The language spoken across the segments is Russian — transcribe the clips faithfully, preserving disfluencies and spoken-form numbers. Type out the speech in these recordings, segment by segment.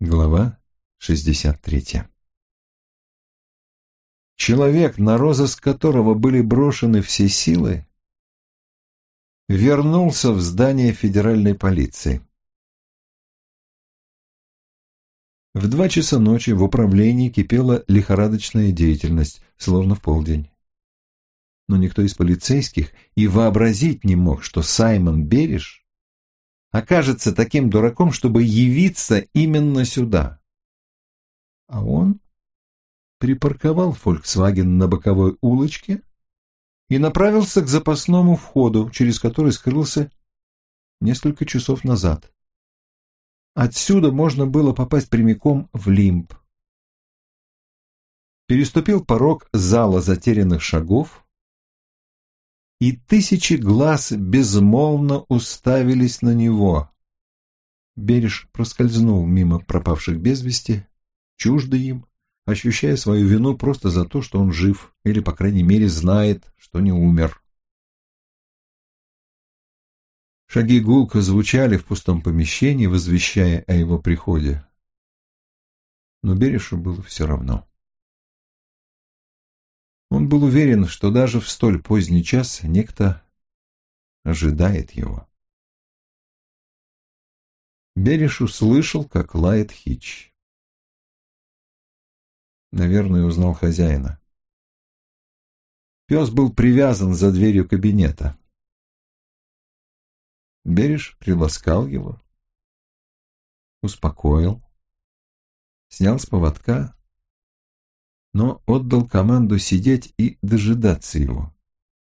Глава шестьдесят третья. Человек, на розыск которого были брошены все силы, вернулся в здание федеральной полиции. В два часа ночи в управлении кипела лихорадочная деятельность, словно в полдень. Но никто из полицейских и вообразить не мог, что Саймон Бериш окажется таким дураком, чтобы явиться именно сюда. А он припарковал «Фольксваген» на боковой улочке и направился к запасному входу, через который скрылся несколько часов назад. Отсюда можно было попасть прямиком в Лимб. Переступил порог зала затерянных шагов, и тысячи глаз безмолвно уставились на него. Бериш проскользнул мимо пропавших без вести, чуждый им, ощущая свою вину просто за то, что он жив, или, по крайней мере, знает, что не умер. Шаги гулко звучали в пустом помещении, возвещая о его приходе. Но Беришу было все равно. Он был уверен, что даже в столь поздний час некто ожидает его. Бериш услышал, как лает Хич. Наверное, узнал хозяина. Пес был привязан за дверью кабинета. Бериш приласкал его, успокоил, снял с поводка, но отдал команду сидеть и дожидаться его.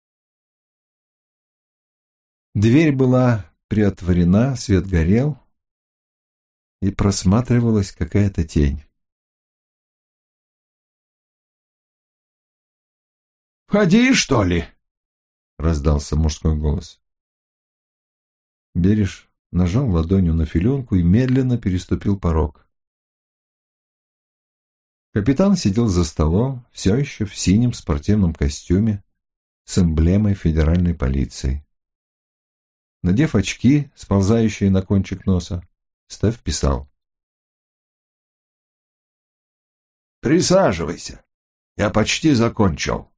Дверь была приотворена, свет горел, и просматривалась какая-то тень. «Входи, что ли?» — раздался мужской голос. Бериш нажал ладонью на филенку и медленно переступил порог. Капитан сидел за столом, все еще в синем спортивном костюме с эмблемой федеральной полиции. Надев очки, сползающие на кончик носа, Стеф писал. «Присаживайся, я почти закончил».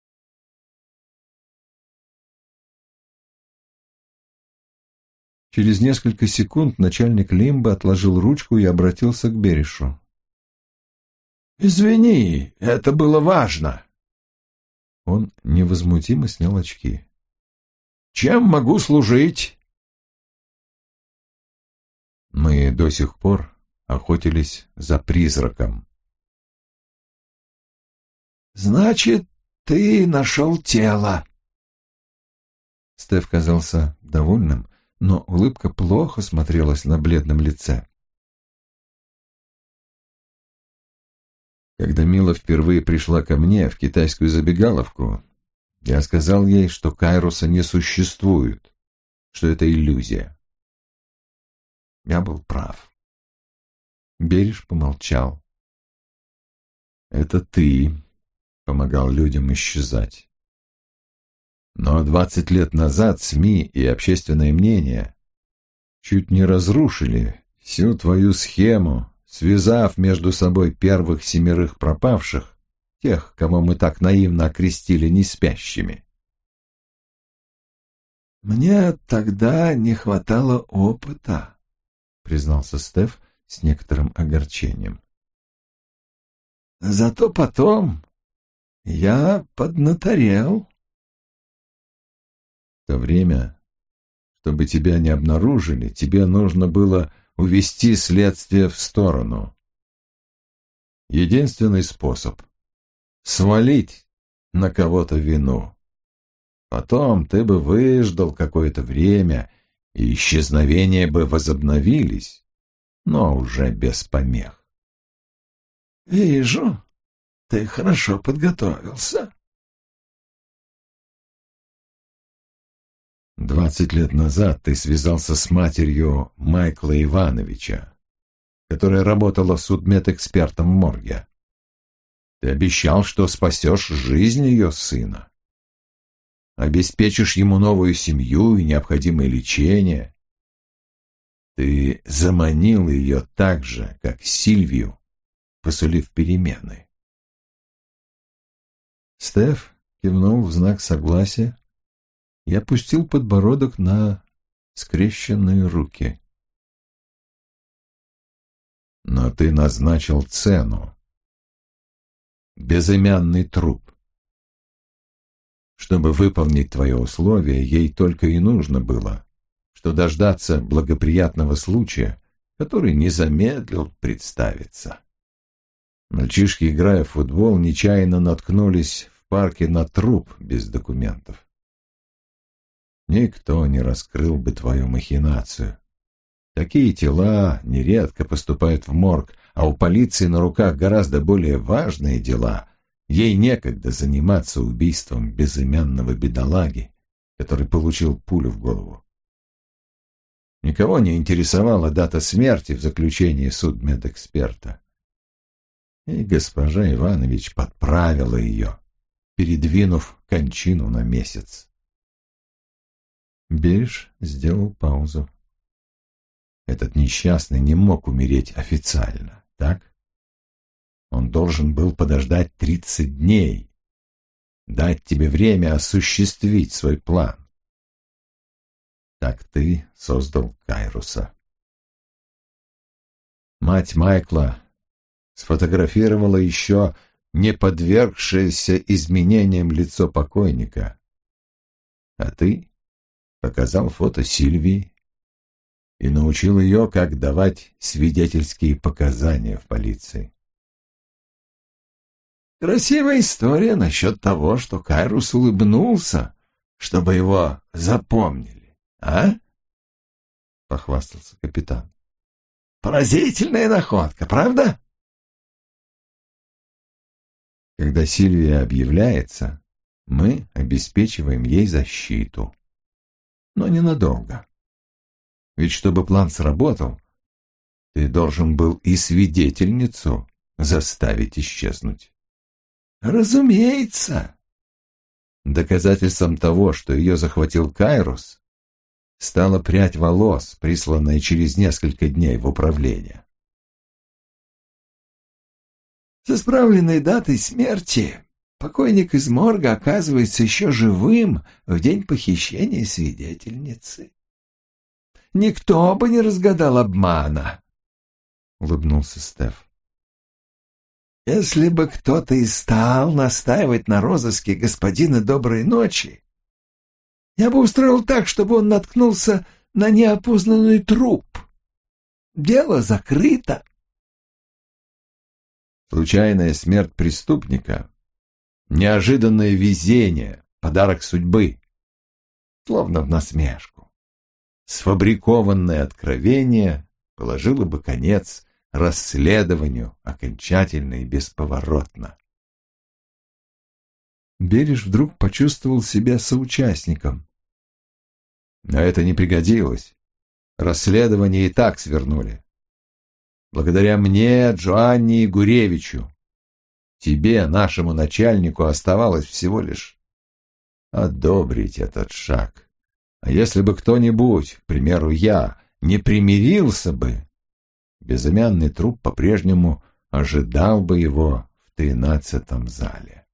Через несколько секунд начальник Лимба отложил ручку и обратился к Беришу. «Извини, это было важно». Он невозмутимо снял очки. «Чем могу служить?» «Мы до сих пор охотились за призраком». «Значит, ты нашел тело». Стеф казался довольным, но улыбка плохо смотрелась на бледном лице. Когда Мила впервые пришла ко мне в китайскую забегаловку, я сказал ей, что Кайроса не существует, что это иллюзия. Я был прав. Бериш помолчал. Это ты помогал людям исчезать. Но двадцать лет назад СМИ и общественное мнение чуть не разрушили всю твою схему, связав между собой первых семерых пропавших, тех, кого мы так наивно окрестили неспящими. «Мне тогда не хватало опыта», — признался Стеф с некоторым огорчением. «Зато потом я поднаторел». В то время, чтобы тебя не обнаружили, тебе нужно было увести следствие в сторону. Единственный способ — свалить на кого-то вину. Потом ты бы выждал какое-то время, и исчезновения бы возобновились, но уже без помех. «Вижу, ты хорошо подготовился». Двадцать лет назад ты связался с матерью Майкла Ивановича, которая работала судмедэкспертом в морге. Ты обещал, что спасешь жизнь ее сына. Обеспечишь ему новую семью и необходимое лечение. Ты заманил ее так же, как Сильвию, посулив перемены. Стеф кивнул в знак согласия и опустил подбородок на скрещенные руки. Но ты назначил цену. Безымянный труп. Чтобы выполнить твое условие, ей только и нужно было, что дождаться благоприятного случая, который не замедлил представиться. Мальчишки, играя в футбол, нечаянно наткнулись в парке на труп без документов. Никто не раскрыл бы твою махинацию. Такие тела нередко поступают в морг, а у полиции на руках гораздо более важные дела. Ей некогда заниматься убийством безымянного бедолаги, который получил пулю в голову. Никого не интересовала дата смерти в заключении судмедэксперта. И госпожа Иванович подправила ее, передвинув кончину на месяц. Бериш сделал паузу. Этот несчастный не мог умереть официально, так? Он должен был подождать тридцать дней, дать тебе время осуществить свой план. Так ты создал Кайруса. Мать Майкла сфотографировала еще не подвергшееся изменениям лицо покойника, а ты показал фото Сильвии и научил ее, как давать свидетельские показания в полиции. Красивая история насчет того, что Кайрус улыбнулся, чтобы его запомнили, а? — похвастался капитан. Поразительная находка, правда? Когда Сильвия объявляется, мы обеспечиваем ей защиту. Но ненадолго. Ведь чтобы план сработал, ты должен был и свидетельницу заставить исчезнуть. Разумеется. Доказательством того, что ее захватил Кайрус, стала прядь волос, присланная через несколько дней в управление. С исправленной датой смерти покойник из морга оказывается еще живым в день похищения свидетельницы. Никто бы не разгадал обмана, — улыбнулся Стеф. Если бы кто-то и стал настаивать на розыске господина Доброй ночи, я бы устроил так, чтобы он наткнулся на неопознанный труп. Дело закрыто. Случайная смерть преступника, неожиданное везение, подарок судьбы, словно в насмешку. Сфабрикованное откровение положило бы конец расследованию окончательно и бесповоротно. Бериш вдруг почувствовал себя соучастником. Но это не пригодилось. Расследование и так свернули. Благодаря мне, Джоанне и Гуревичу, тебе, нашему начальнику, оставалось всего лишь одобрить этот шаг. А если бы кто-нибудь, к примеру, я, не примирился бы, безымянный труп по-прежнему ожидал бы его в тринадцатом зале.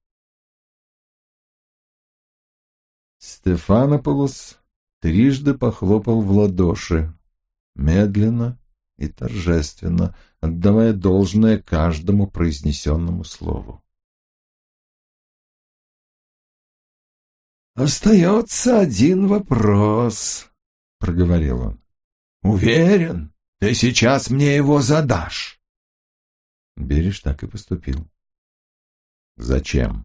Стефанополос трижды похлопал в ладоши, медленно и торжественно, отдавая должное каждому произнесенному слову. «Остается один вопрос», — проговорил он. «Уверен, ты сейчас мне его задашь». Бериш так и поступил. «Зачем?»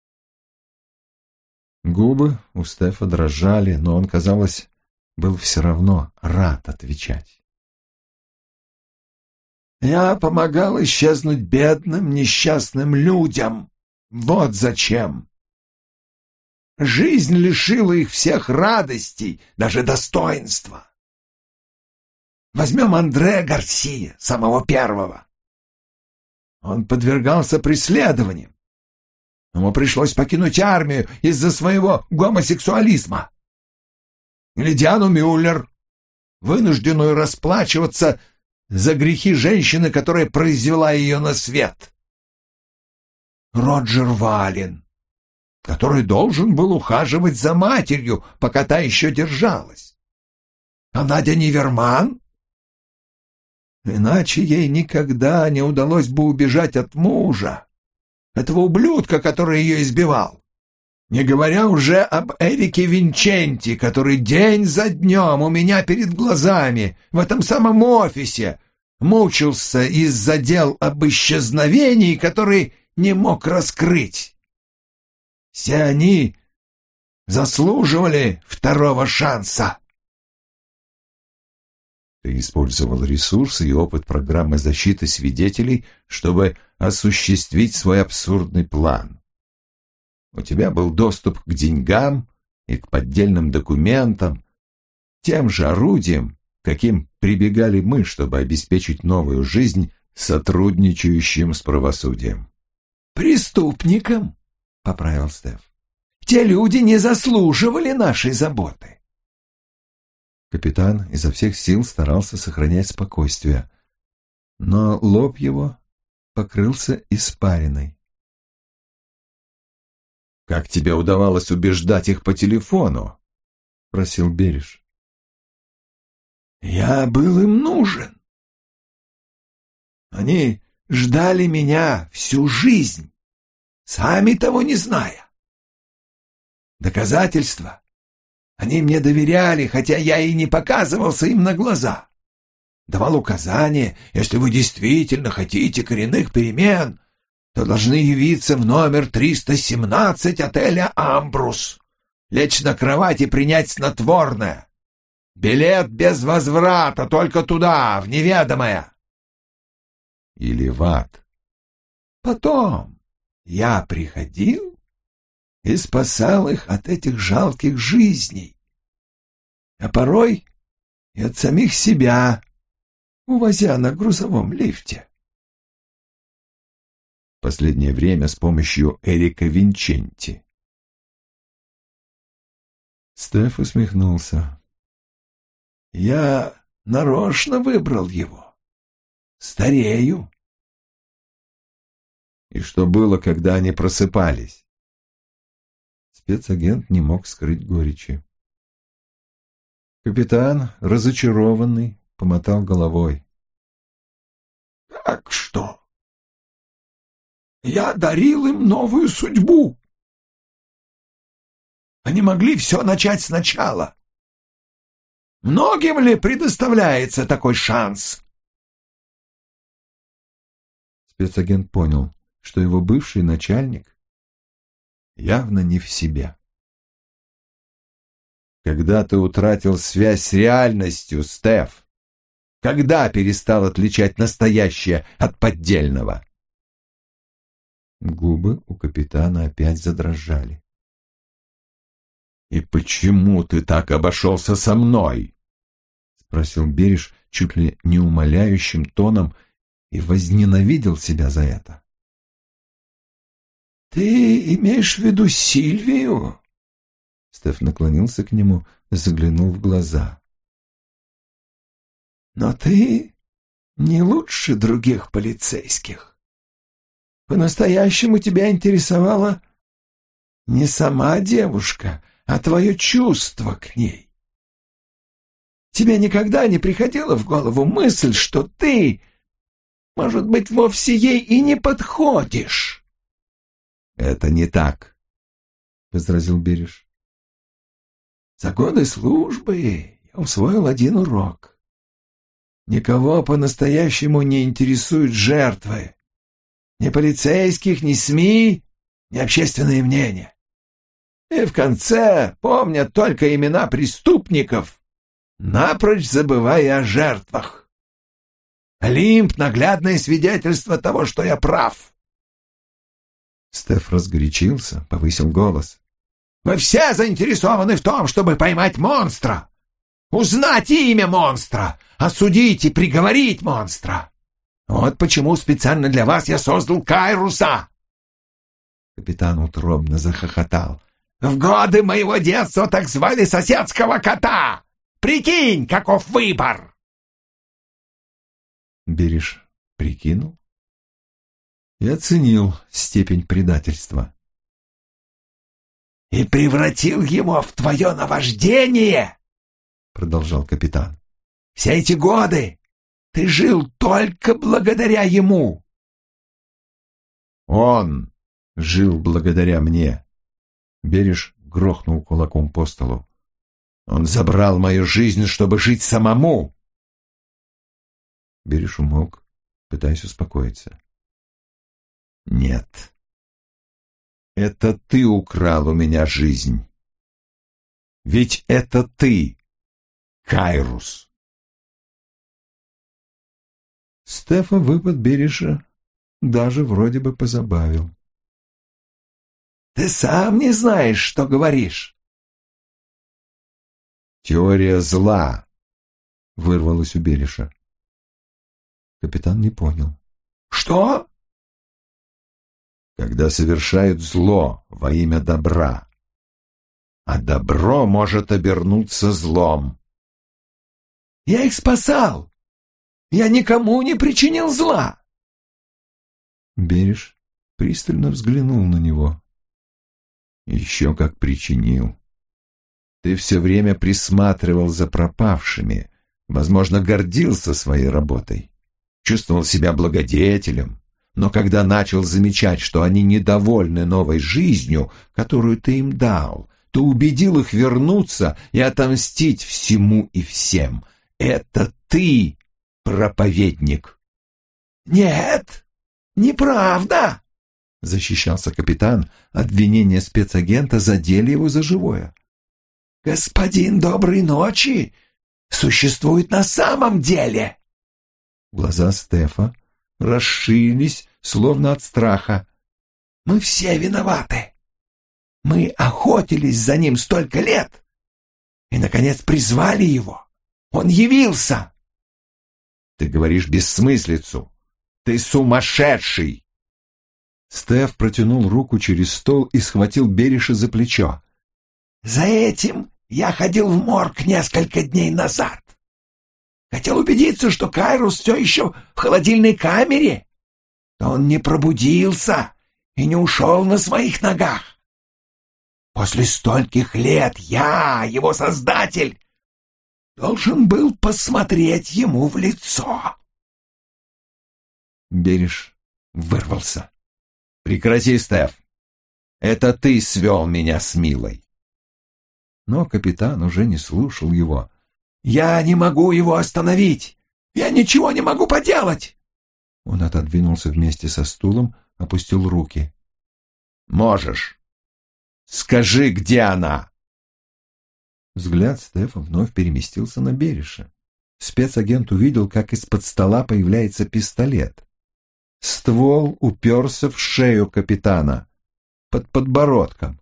Губы у Стефа дрожали, но он, казалось, был все равно рад отвечать. «Я помогал исчезнуть бедным, несчастным людям. Вот зачем. Жизнь лишила их всех радостей, даже достоинства. Возьмем Андре Гарсия, самого первого. Он подвергался преследованиям. Ему пришлось покинуть армию из-за своего гомосексуализма. Или Диану Мюллер. вынужденную расплачиваться за грехи женщины, которая произвела ее на свет. Роджер Вален, который должен был ухаживать за матерью, пока та еще держалась. А Надя Ниверман? Иначе ей никогда не удалось бы убежать от мужа, этого ублюдка, который ее избивал. Не говоря уже об Эрике Винченти, который день за днем у меня перед глазами в этом самом офисе мучился из-за дел об исчезновении, которые не мог раскрыть. Все они заслуживали второго шанса. Ты использовал ресурсы и опыт программы защиты свидетелей, чтобы осуществить свой абсурдный план. У тебя был доступ к деньгам и к поддельным документам, тем же орудием, каким прибегали мы, чтобы обеспечить новую жизнь сотрудничающим с правосудием. «Преступникам», — поправил Стеф. «Те люди не заслуживали нашей заботы». Капитан изо всех сил старался сохранять спокойствие, но лоб его покрылся испариной. «Как тебе удавалось убеждать их по телефону?» — просил Бериш. «Я был им нужен. Они ждали меня всю жизнь, сами того не зная. Доказательства. Они мне доверяли, хотя я и не показывался им на глаза. Давал указания, если вы действительно хотите коренных перемен, то должны явиться в номер триста семнадцать отеля «Амбрус», лечь на кровать и принять снотворное. Билет без возврата, только туда, в неведомое. Или в ад. Потом я приходил и спасал их от этих жалких жизней, а порой и от самих себя, увозя на грузовом лифте. Последнее время с помощью Эрика Винченти. Стеф усмехнулся. Я нарочно выбрал его. Старею. И что было, когда они просыпались? Спецагент не мог скрыть горечи. Капитан, разочарованный, помотал головой. «Как что? Я дарил им новую судьбу. Они могли все начать сначала. Многим ли предоставляется такой шанс?» Спецагент понял, что его бывший начальник явно не в себе. Когда ты утратил связь с реальностью, Стеф? Когда перестал отличать настоящее от поддельного? Губы у капитана опять задрожали. «И почему ты так обошелся со мной?» — спросил Бериш чуть ли не умоляющим тоном и возненавидел себя за это. «Ты имеешь в виду Сильвию?» Стеф наклонился к нему, заглянул в глаза. «Но ты не лучше других полицейских. По-настоящему тебя интересовала не сама девушка, а твое чувство к ней. Тебе никогда не приходила в голову мысль, что ты, может быть, вовсе ей и не подходишь?» «Это не так», — возразил Бериш. «За годы службы я усвоил один урок. Никого по-настоящему не интересуют жертвы. Ни полицейских, ни СМИ, ни общественное мнение. И в конце помнят только имена преступников, напрочь забывая о жертвах. Олимп — наглядное свидетельство того, что я прав». Стеф разгорячился, повысил голос. «Вы все заинтересованы в том, чтобы поймать монстра, узнать имя монстра, осудить и приговорить монстра. Вот почему специально для вас я создал Кайруса». Капитан утробно захохотал. «В годы моего детства так звали соседского кота. Прикинь, каков выбор!» Бериш прикинул и оценил степень предательства. «И превратил его в твое наваждение!» — продолжал капитан. «Все эти годы ты жил только благодаря ему!» «Он жил благодаря мне!» Бериш грохнул кулаком по столу. «Он забрал мою жизнь, чтобы жить самому!» Бериш умолк, пытаясь успокоиться. «Нет, это ты украл у меня жизнь. Ведь это ты, Кайрус!» Стефа выпад Бериша даже вроде бы позабавил. «Ты сам не знаешь, что говоришь!» «Теория зла!» — вырвалось у Бериша. Капитан не понял. «Что?» «Когда совершают зло во имя добра, а добро может обернуться злом». «Я их спасал! Я никому не причинил зла!» Бериш пристально взглянул на него. «Еще как причинил. Ты все время присматривал за пропавшими, возможно, гордился своей работой, чувствовал себя благодетелем, но когда начал замечать, что они недовольны новой жизнью, которую ты им дал, то убедил их вернуться и отомстить всему и всем. Это ты, проповедник!» «Нет, неправда!» — защищался капитан. Обвинения спецагента задели его за живое. «Господин доброй ночи существует на самом деле!» Глаза Стефа расширились, словно от страха. «Мы все виноваты. Мы охотились за ним столько лет и, наконец, призвали его. Он явился!» «Ты говоришь бессмыслицу! Ты сумасшедший!» Стеф протянул руку через стол и схватил Бериша за плечо. «За этим я ходил в морг несколько дней назад. Хотел убедиться, что Кайрус все еще в холодильной камере. Но он не пробудился и не ушел на своих ногах. После стольких лет я, его создатель, должен был посмотреть ему в лицо». Бериш вырвался. «Прекрати, Стеф! Это ты свел меня с Милой!» Но капитан уже не слушал его. «Я не могу его остановить! Я ничего не могу поделать!» Он отодвинулся вместе со стулом, опустил руки. «Можешь! Скажи, где она!» Взгляд Стефа вновь переместился на Бериша. Спецагент увидел, как из-под стола появляется пистолет. Ствол уперся в шею капитана, под подбородком.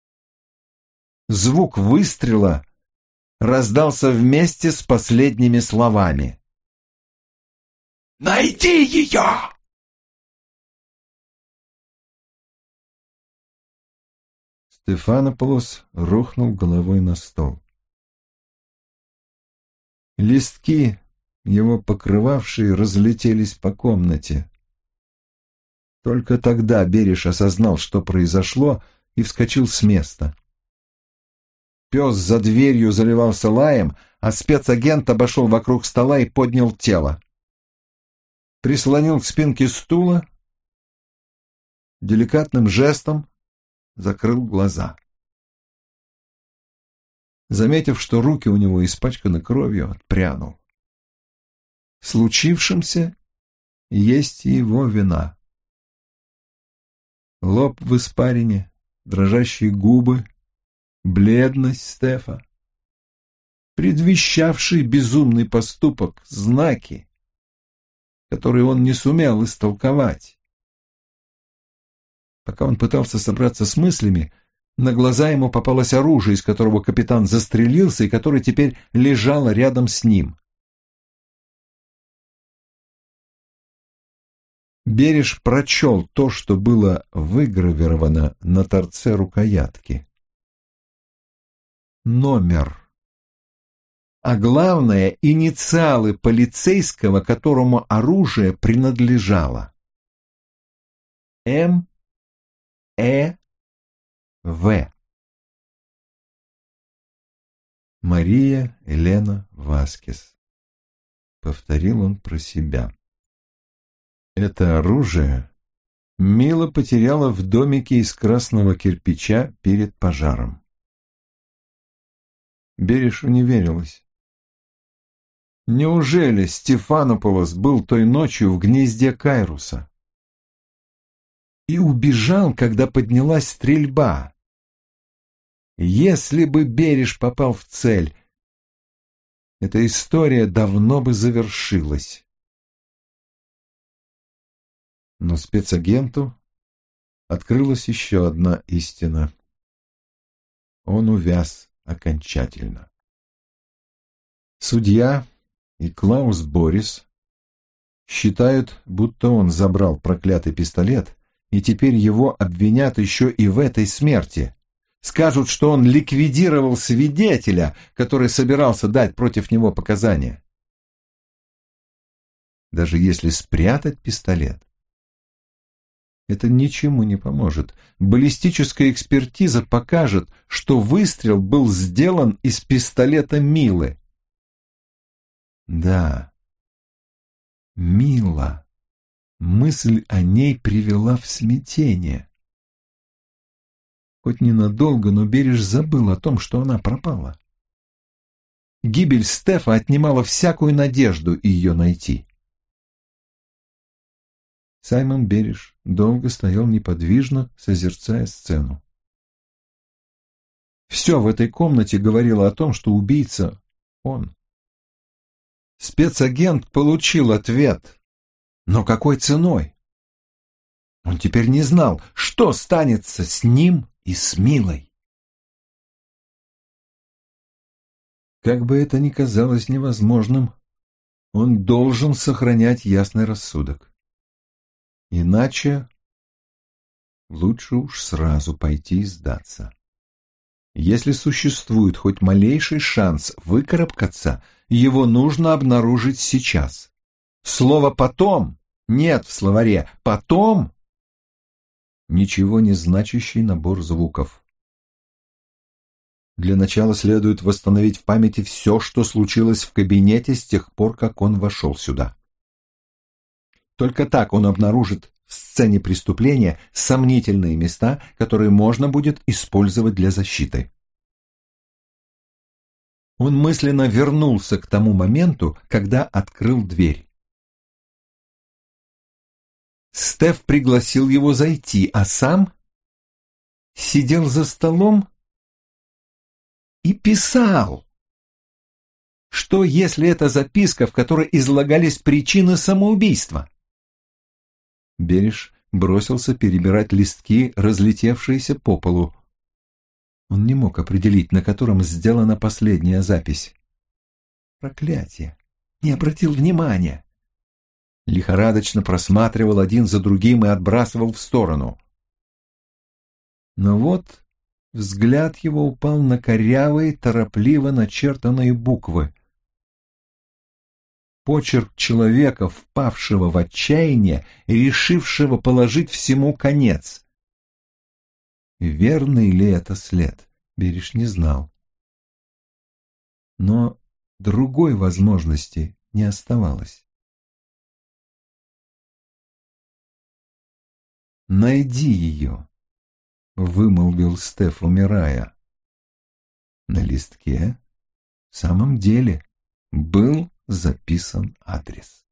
Звук выстрела раздался вместе с последними словами. «Найди ее!» Стефанополос рухнул головой на стол. Листки, его покрывавшие, разлетелись по комнате. Только тогда Бериш осознал, что произошло, и вскочил с места. Пес за дверью заливался лаем, а спецагент обошел вокруг стола и поднял тело. Прислонил к спинке стула, деликатным жестом закрыл глаза. Заметив, что руки у него испачканы кровью, отпрянул. В случившемся есть и его вина. Лоб в испарине, дрожащие губы, бледность Стефа, предвещавший безумный поступок, знаки, которые он не сумел истолковать. Пока он пытался собраться с мыслями, на глаза ему попалось оружие, из которого капитан застрелился и которое теперь лежало рядом с ним. Бериш прочел то, что было выгравировано на торце рукоятки. Номер. а главное — инициалы полицейского, которому оружие принадлежало. М. Э. В. Мария Элена Васкес. Повторил он про себя. Это оружие Мила потеряла в домике из красного кирпича перед пожаром. Берешу не верилось. Неужели Стефанополос был той ночью в гнезде Кайруса? И убежал, когда поднялась стрельба. Если бы Береш попал в цель, эта история давно бы завершилась. Но спецагенту открылась еще одна истина. Он увяз окончательно. Судья и Клаус Борис считают, будто он забрал проклятый пистолет, и теперь его обвинят еще и в этой смерти. Скажут, что он ликвидировал свидетеля, который собирался дать против него показания. Даже если спрятать пистолет, это ничему не поможет. Баллистическая экспертиза покажет, что выстрел был сделан из пистолета Милы. Да, Мила. Мысль о ней привела в смятение. Хоть ненадолго, но Береш забыл о том, что она пропала. Гибель Стефа отнимала всякую надежду ее найти. Саймон Береш долго стоял неподвижно, созерцая сцену. Все в этой комнате говорило о том, что убийца — он. Спецагент получил ответ, но какой ценой? Он теперь не знал, что станется с ним и с Милой. Как бы это ни казалось невозможным, он должен сохранять ясный рассудок. Иначе лучше уж сразу пойти и сдаться. Если существует хоть малейший шанс выкарабкаться, его нужно обнаружить сейчас. Слово «потом» нет в словаре. «Потом» — ничего не значащий набор звуков. Для начала следует восстановить в памяти все, что случилось в кабинете с тех пор, как он вошел сюда. Только так он обнаружит в сцене преступления сомнительные места, которые можно будет использовать для защиты. Он мысленно вернулся к тому моменту, когда открыл дверь. Стеф пригласил его зайти, а сам сидел за столом и писал. Что, если это записка, в которой излагались причины самоубийства? Береш бросился перебирать листки, разлетевшиеся по полу. Он не мог определить, на котором сделана последняя запись. Проклятие! Не обратил внимания. Лихорадочно просматривал один за другим и отбрасывал в сторону. Но вот взгляд его упал на корявые, торопливо начертанные буквы. Почерк человека, впавшего в отчаяние и решившего положить всему конец. Верный ли это след, Береш не знал. Но другой возможности не оставалось. «Найди ее», — вымолвил Стеф, умирая. На листке в самом деле был записан адрес.